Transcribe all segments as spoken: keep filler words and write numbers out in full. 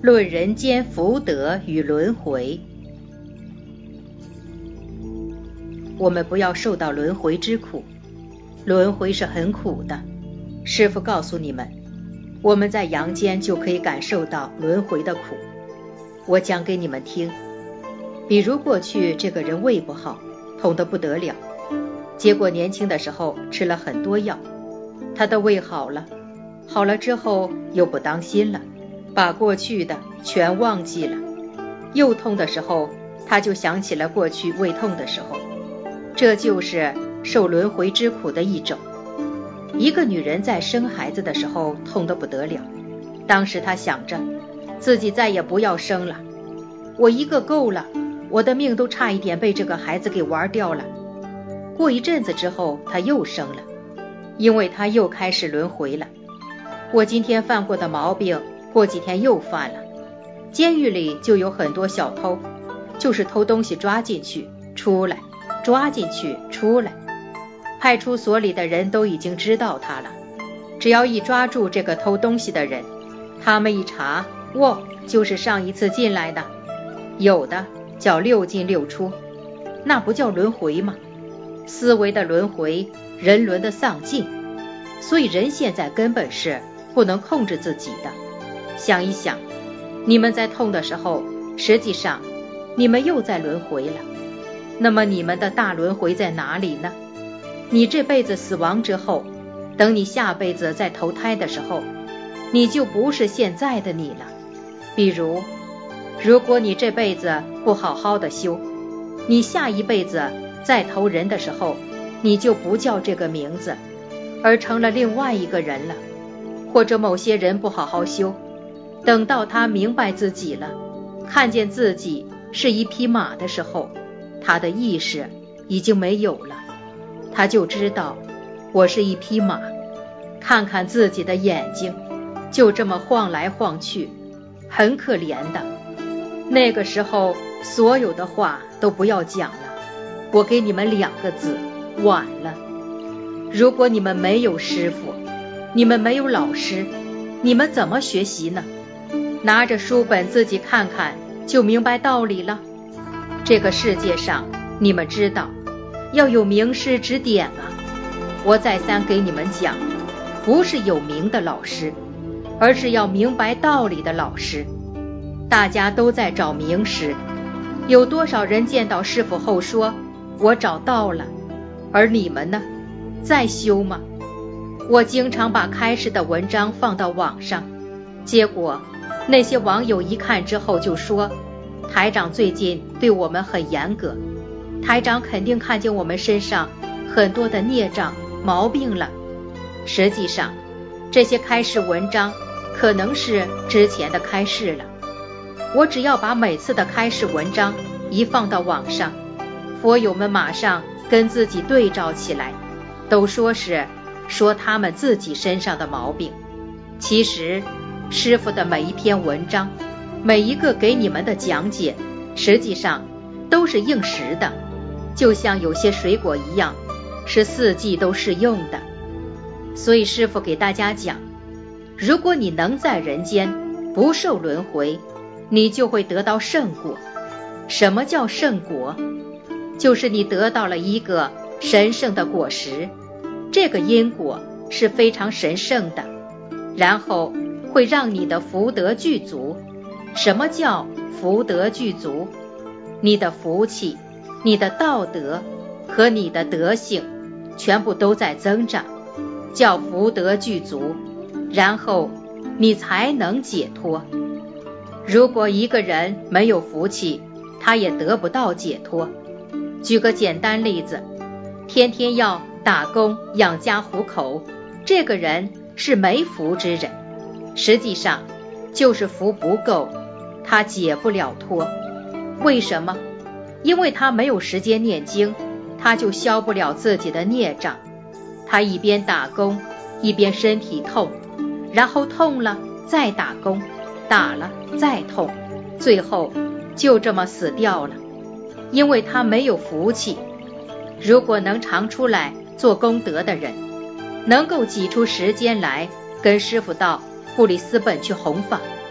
论人间福德与轮回。我们不要受到轮回之苦，轮回是很苦的。师父告诉你们，我们在阳间就可以感受到轮回的苦。我讲给你们听，比如过去这个人胃不好，痛得不得了，结果年轻的时候吃了很多药，他的胃好了，好了之后又不当心了，把过去的全忘记了，又痛的时候他就想起了过去胃痛的时候，这就是受轮回之苦的一种。一个女人在生孩子的时候痛得不得了，当时她想着自己再也不要生了，我一个够了，我的命都差一点被这个孩子给玩掉了。过一阵子之后她又生了，因为她又开始轮回了，我今天犯过的毛病过几天又犯了。监狱里就有很多小偷，就是偷东西抓进去出来，抓进去出来，派出所里的人都已经知道他了，只要一抓住这个偷东西的人，他们一查，哇，就是上一次进来的。有的叫六进六出，那不叫轮回吗？思维的轮回，人伦的丧尽。所以人现在根本是不能控制自己的。想一想，你们在痛的时候，实际上你们又在轮回了。那么你们的大轮回在哪里呢？你这辈子死亡之后，等你下辈子再投胎的时候，你就不是现在的你了。比如，如果你这辈子不好好的修，你下一辈子再投人的时候，你就不叫这个名字，而成了另外一个人了。或者某些人不好好修，等到他明白自己了，看见自己是一匹马的时候，他的意识已经没有了，他就知道我是一匹马，看看自己的眼睛就这么晃来晃去，很可怜的。那个时候所有的话都不要讲了，我给你们两个字，晚了。如果你们没有师父，你们没有老师，你们怎么学习呢？拿着书本自己看看就明白道理了。这个世界上你们知道要有名师指点啊。我再三给你们讲，不是有名的老师，而是要明白道理的老师。大家都在找名师，有多少人见到师父后说我找到了，而你们呢？在修吗？我经常把开示的文章放到网上，结果那些网友一看之后就说，台长最近对我们很严格，台长肯定看见我们身上很多的孽障毛病了。实际上这些开示文章可能是之前的开示了，我只要把每次的开示文章一放到网上，佛友们马上跟自己对照起来，都说是说他们自己身上的毛病。其实师父的每一篇文章，每一个给你们的讲解，实际上都是应时的，就像有些水果一样，是四季都适用的。所以师父给大家讲，如果你能在人间不受轮回，你就会得到圣果。什么叫圣果？就是你得到了一个神圣的果实，这个因果是非常神圣的，然后会让你的福德具足。什么叫福德具足？你的福气，你的道德和你的德性全部都在增长，叫福德具足，然后你才能解脱。如果一个人没有福气，他也得不到解脱。举个简单例子，天天要打工养家糊口，这个人是没福之人，实际上就是福不够，他解不了脱。为什么？因为他没有时间念经，他就消不了自己的孽障。他一边打工一边身体痛，然后痛了再打工，打了再痛，最后就这么死掉了。因为他没有福气。如果能常出来做功德的人，能够挤出时间来跟师父到布里斯本去弘法，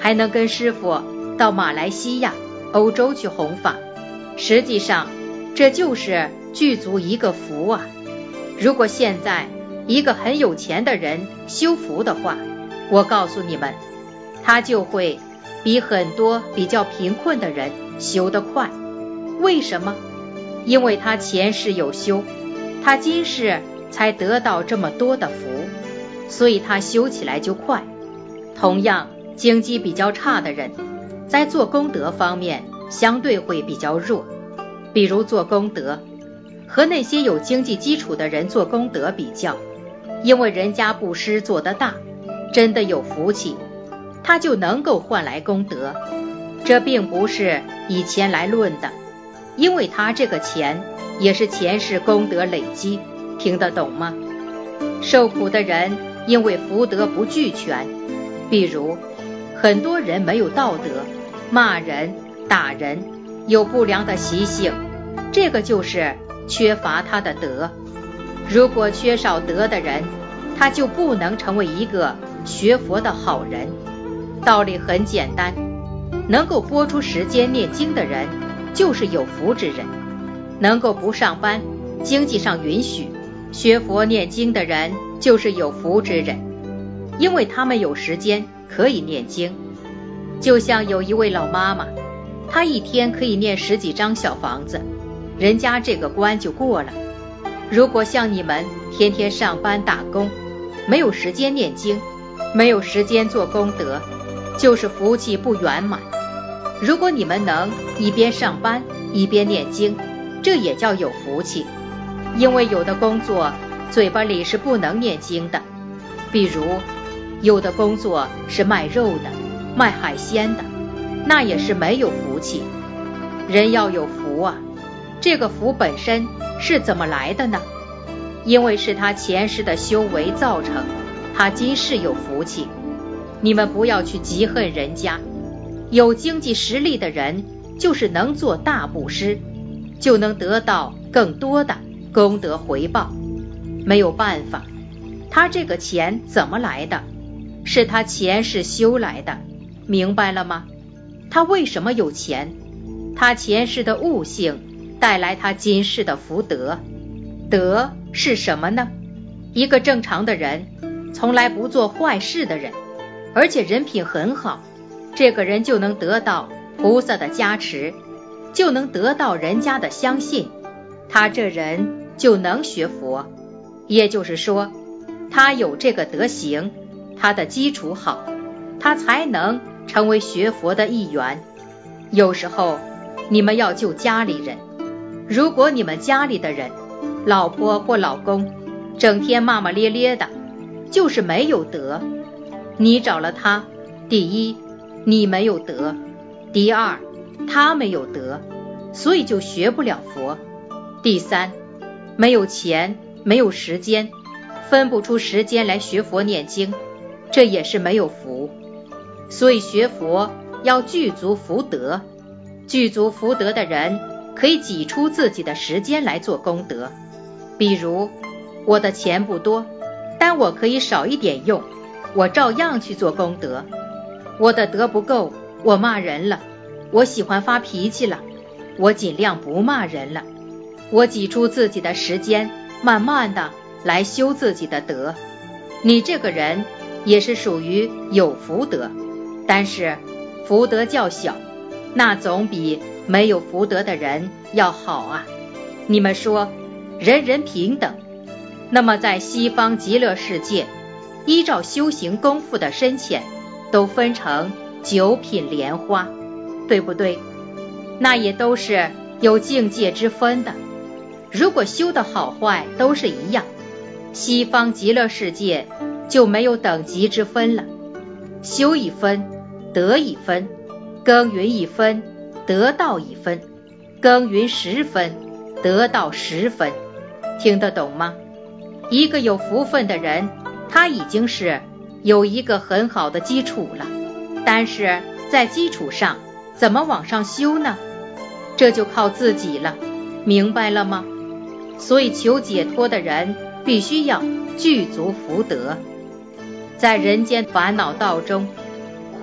还能跟师父到马来西亚、欧洲去弘法。实际上，这就是具足一个福啊！如果现在一个很有钱的人修福的话，我告诉你们，他就会比很多比较贫困的人修得快。为什么？因为他前世有修，他今世才得到这么多的福，所以他修起来就快。同样，经济比较差的人，在做功德方面相对会比较弱。比如做功德，和那些有经济基础的人做功德比较，因为人家布施做得大，真的有福气，他就能够换来功德。这并不是以钱来论的，因为他这个钱也是前世功德累积，听得懂吗？受苦的人因为福德不俱全，比如很多人没有道德，骂人、打人，有不良的习性，这个就是缺乏他的德。如果缺少德的人，他就不能成为一个学佛的好人。道理很简单，能够拨出时间念经的人就是有福之人，能够不上班，经济上允许学佛念经的人就是有福之人，因为他们有时间可以念经。就像有一位老妈妈，她一天可以念十几张小房子，人家这个关就过了。如果像你们天天上班打工，没有时间念经，没有时间做功德，就是福气不圆满。如果你们能一边上班一边念经，这也叫有福气。因为有的工作嘴巴里是不能念经的，比如有的工作是卖肉的、卖海鲜的，那也是没有福气。人要有福啊，这个福本身是怎么来的呢？因为是他前世的修为造成，他今世有福气。你们不要去嫉恨人家，有经济实力的人就是能做大布施，就能得到更多的功德回报。没有办法，他这个钱怎么来的？是他前世修来的，明白了吗？他为什么有钱？他前世的悟性带来他今世的福德。德是什么呢？一个正常的人，从来不做坏事的人，而且人品很好，这个人就能得到菩萨的加持，就能得到人家的相信，他这人就能学佛。也就是说，他有这个德行，他的基础好，他才能成为学佛的一员。有时候你们要救家里人，如果你们家里的人，老婆或老公整天骂骂咧咧的，就是没有德。你找了他，第一，你没有德；第二，他没有德，所以就学不了佛；第三，没有钱，没有时间，分不出时间来学佛念经，这也是没有福。所以学佛要具足福德，具足福德的人可以挤出自己的时间来做功德。比如我的钱不多，但我可以少一点用，我照样去做功德。我的德不够，我骂人了，我喜欢发脾气了，我尽量不骂人了，我挤出自己的时间，慢慢的来修自己的德。你这个人也是属于有福德，但是福德较小，那总比没有福德的人要好啊。你们说人人平等，那么在西方极乐世界，依照修行功夫的深浅，都分成九品莲花，对不对？那也都是有境界之分的。如果修的好坏都是一样，西方极乐世界就没有等级之分了。修一分，得一分；耕耘一分，得道一分；耕耘十分，得道十分。听得懂吗？一个有福分的人，他已经是有一个很好的基础了，但是在基础上怎么往上修呢？这就靠自己了，明白了吗？所以求解脱的人必须要具足福德。在人间烦恼道中，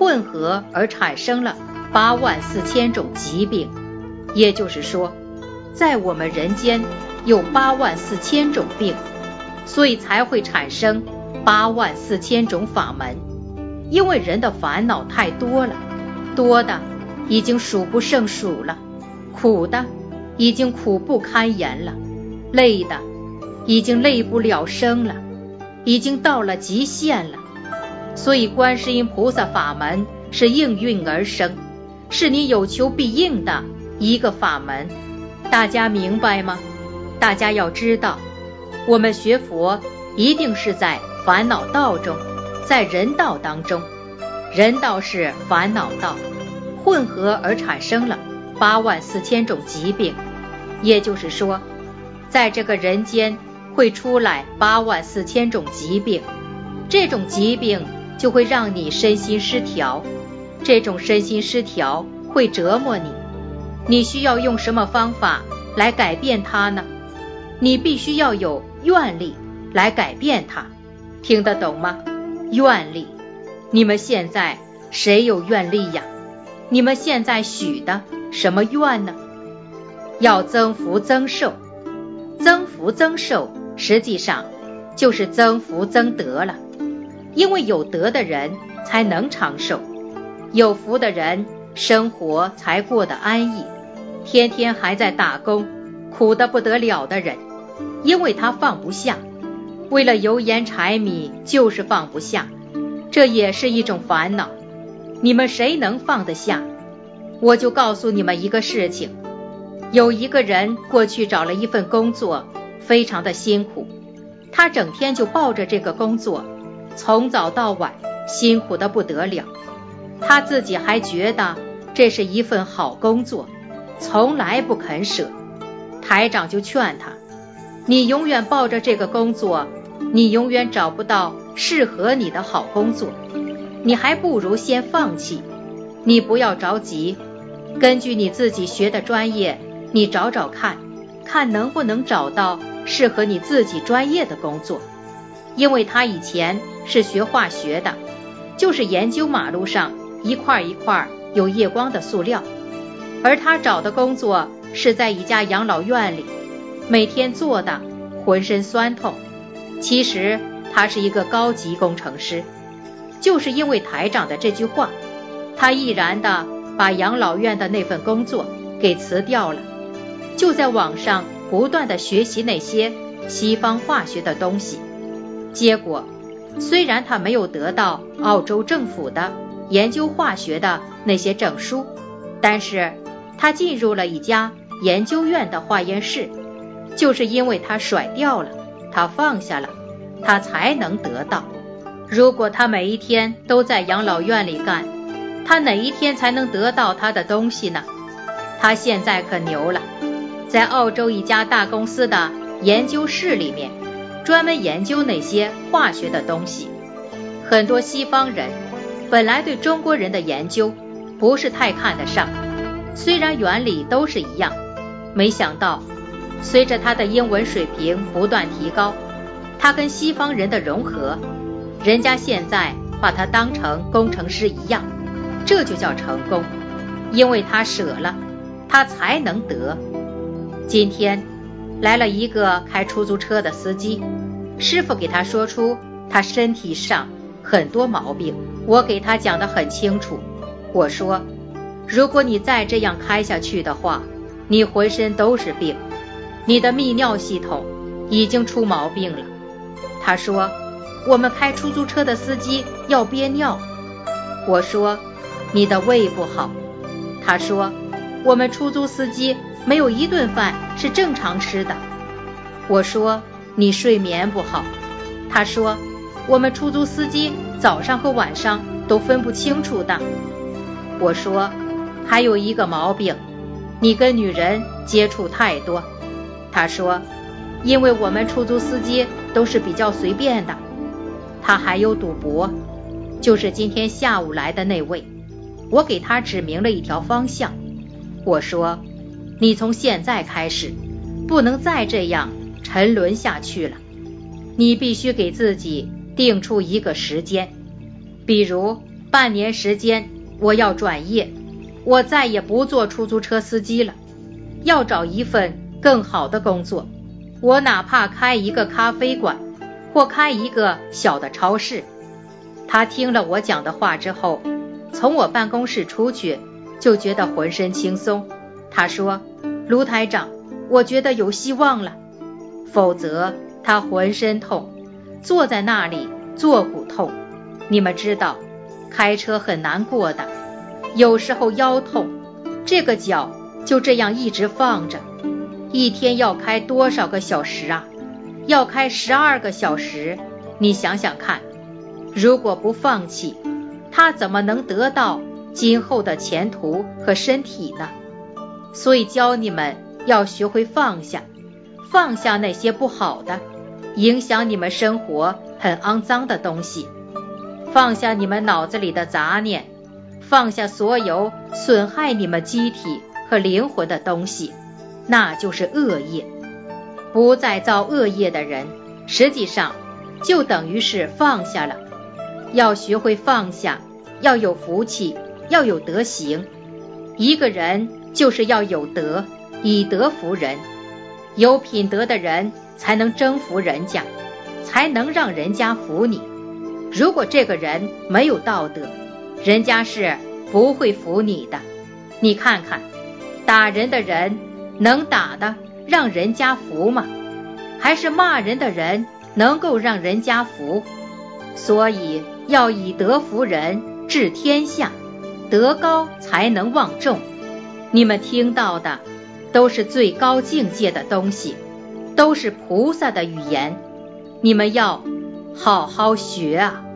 混合而产生了八万四千种疾病。也就是说，在我们人间有八万四千种病，所以才会产生八万四千种法门。因为人的烦恼太多了，多的已经数不胜数了，苦的已经苦不堪言了，累的已经累不了生了，已经到了极限了。所以观世音菩萨法门是应运而生，是你有求必应的一个法门。大家明白吗？大家要知道，我们学佛一定是在烦恼道中，在人道当中。人道是烦恼道，混合而产生了八万四千种疾病。也就是说，在这个人间会出来八万四千种疾病，这种疾病就会让你身心失调，这种身心失调会折磨你。你需要用什么方法来改变它呢？你必须要有愿力来改变它。听得懂吗？愿力。你们现在谁有愿力呀？你们现在许的什么愿呢？要增福增寿。增福增寿实际上就是增福增德了。因为有德的人才能长寿，有福的人生活才过得安逸。天天还在打工，苦得不得了的人，因为他放不下，为了油盐柴米就是放不下，这也是一种烦恼。你们谁能放得下？我就告诉你们一个事情，有一个人过去找了一份工作，非常的辛苦，他整天就抱着这个工作，从早到晚辛苦得不得了。他自己还觉得这是一份好工作，从来不肯舍。台长就劝他，你永远抱着这个工作，你永远找不到适合你的好工作，你还不如先放弃。你不要着急，根据你自己学的专业，你找找看，看能不能找到适合你自己专业的工作。因为他以前是学化学的，就是研究马路上一块一块有夜光的塑料，而他找的工作是在一家养老院里，每天做的浑身酸痛。其实他是一个高级工程师，就是因为台长的这句话，他毅然地把养老院的那份工作给辞掉了，就在网上不断地学习那些西方化学的东西。结果虽然他没有得到澳洲政府的研究化学的那些证书，但是他进入了一家研究院的化验室，就是因为他甩掉了，他放下了，他才能得到。如果他每一天都在养老院里干，他哪一天才能得到他的东西呢？他现在可牛了，在澳洲一家大公司的研究室里面，专门研究那些化学的东西。很多西方人本来对中国人的研究不是太看得上，虽然原理都是一样，没想到随着他的英文水平不断提高，他跟西方人的融合，人家现在把他当成工程师一样，这就叫成功。因为他舍了，他才能得。今天来了一个开出租车的司机，师傅给他说出他身体上很多毛病，我给他讲得很清楚。我说，如果你再这样开下去的话，你浑身都是病，你的泌尿系统已经出毛病了。他说，我们开出租车的司机要憋尿。我说，你的胃不好。他说，我们出租司机没有一顿饭是正常吃的。我说，你睡眠不好。他说，我们出租司机早上和晚上都分不清楚的。我说，还有一个毛病，你跟女人接触太多。他说，因为我们出租司机都是比较随便的。他还有赌博，就是今天下午来的那位，我给他指明了一条方向。我说，你从现在开始不能再这样沉沦下去了，你必须给自己定出一个时间，比如半年时间我要转业，我再也不做出租车司机了，要找一份更好的工作，我哪怕开一个咖啡馆，或开一个小的超市。他听了我讲的话之后，从我办公室出去，就觉得浑身轻松。他说，卢台长，我觉得有希望了。否则他浑身痛，坐在那里坐骨痛。你们知道开车很难过的，有时候腰痛，这个脚就这样一直放着，一天要开多少个小时啊？要开十二个小时，你想想看，如果不放弃，他怎么能得到今后的前途和身体呢？所以教你们要学会放下，放下那些不好的，影响你们生活很肮脏的东西，放下你们脑子里的杂念，放下所有损害你们机体和灵魂的东西，那就是恶业。不再造恶业的人，实际上就等于是放下了。要学会放下，要有福气，要有德行。一个人就是要有德，以德服人。有品德的人才能征服人家，才能让人家服你。如果这个人没有道德，人家是不会服你的。你看看，打人的人能打的让人家服吗？还是骂人的人能够让人家服？所以要以德服人，治天下，德高才能望重。你们听到的都是最高境界的东西，都是菩萨的语言，你们要好好学啊。